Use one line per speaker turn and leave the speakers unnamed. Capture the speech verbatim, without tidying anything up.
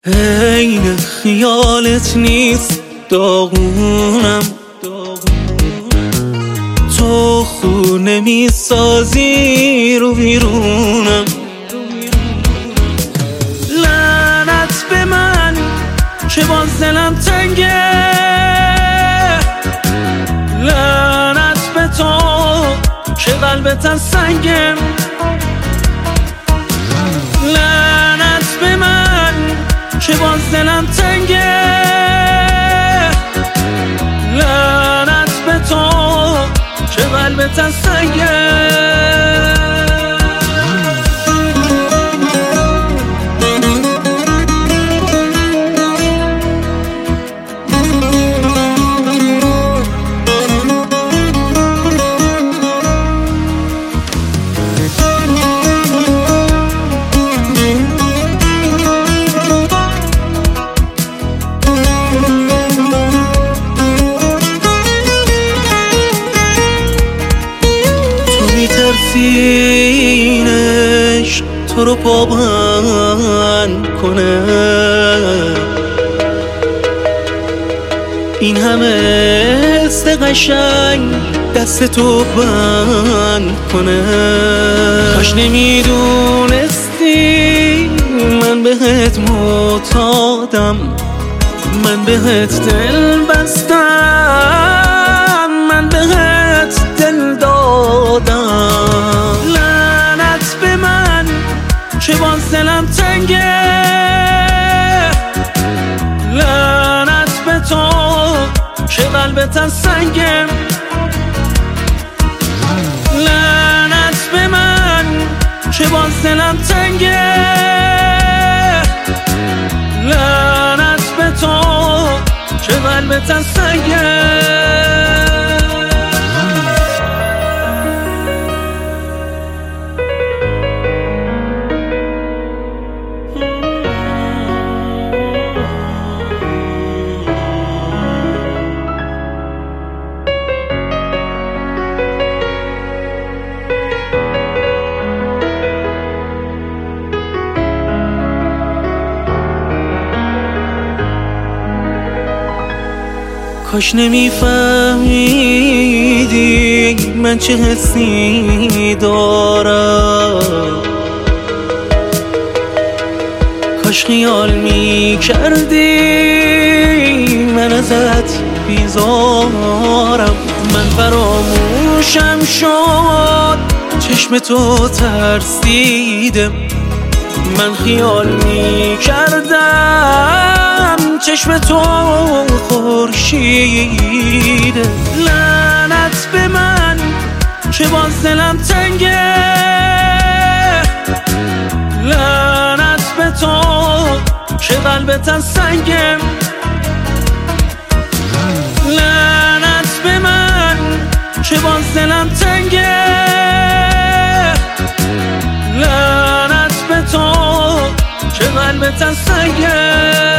عین خیالت نیست داغونم، تو خونه می سازی رو بیرونم. لعنت به من که باز دلم تنگه، لعنت به تو که قلبت سنگه، لعنت به من که باز دلم تنگه، لعنت به تو که قلبت سنگه. میترسینش تو رو پابند کنه، این همه حس قشنگ دست تو بند کنه. کاش نمیدونستی من بهت معتادم، من بهت دل بستم، من بهت دل دادم. لعنت به من که باز دلم تنگه، لعنت به تو که قلبت سنگه، لعنت به من که باز دلم تنگه، لعنت به تو که قلبت سنگه. کاش نمیفهمیدی من چه حسی دارم، کاش خیال میکردی من ازت بیزارم. من فراموشم شد چشم تو ترسیدم، من خیال میکردم چشم تو خورشیده. لعنت به من که باز دلم تنگه، لعنت به تو که قلبت سنگه، لعنت به من که باز دلم تنگه، لعنت به تو که قلبت سنگه.